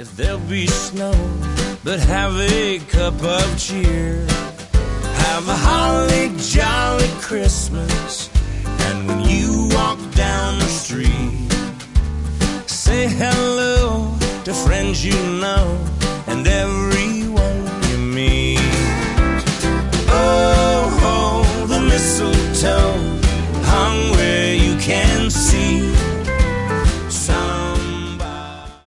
there'll be snow, but have a cup of cheer. Have a holly jolly Christmas, and when you walk down the street, say hello to friends you know.